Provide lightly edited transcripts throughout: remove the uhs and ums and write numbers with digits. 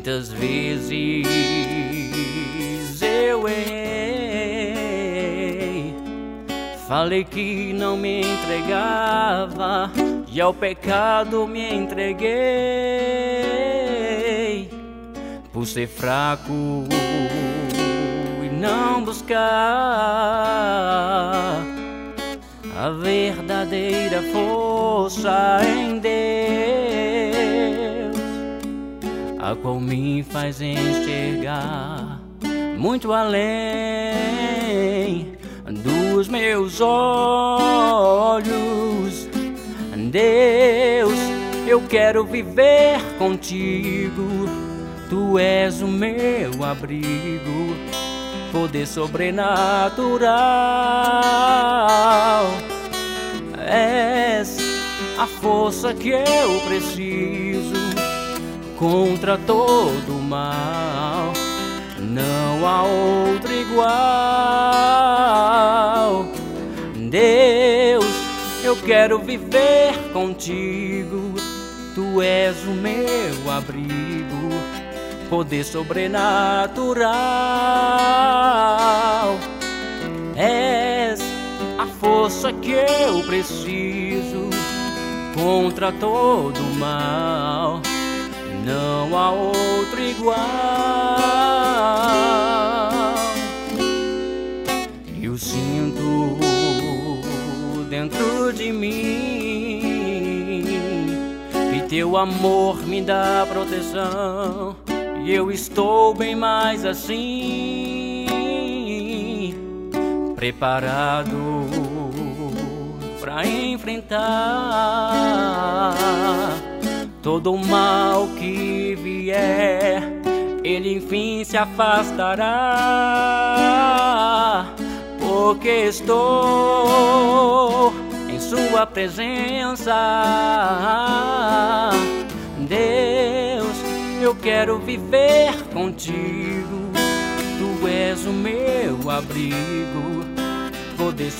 Muitas vezes eu errei, falei que não me entregava e ao pecado me entreguei, por ser fraco e não buscar a verdadeira força em Deus, a qual me faz enxergar muito além dos meus olhos. Deus, eu quero viver contigo, tu és o meu abrigo, poder sobrenatural. És a força que eu preciso contra todo o mal, não há outro igual. Deus, eu quero viver contigo, tu és o meu abrigo, poder sobrenatural. És a força que eu preciso contra todo o mal, não há outro igual. Eu sinto dentro de mim que teu amor me dá proteção, e eu estou bem mais assim, preparado pra enfrentar todo o mal que vier, ele enfim se afastará, porque estou em sua presença. Deus, eu quero viver contigo, tu és o meu abrigo, poder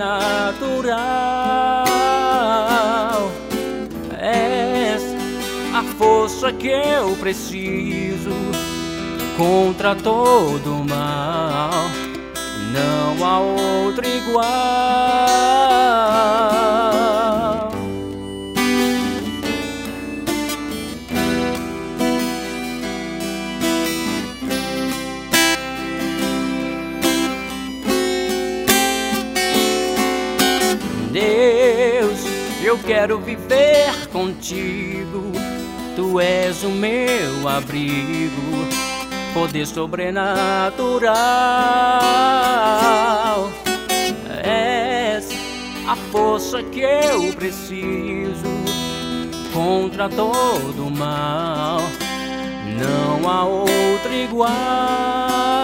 sobrenatural. És a força que eu preciso contra todo o mal, não há outro igual. Deus, eu quero viver contigo, tu és o meu abrigo, poder sobrenatural. És a força que eu preciso contra todo o mal, não há outro igual.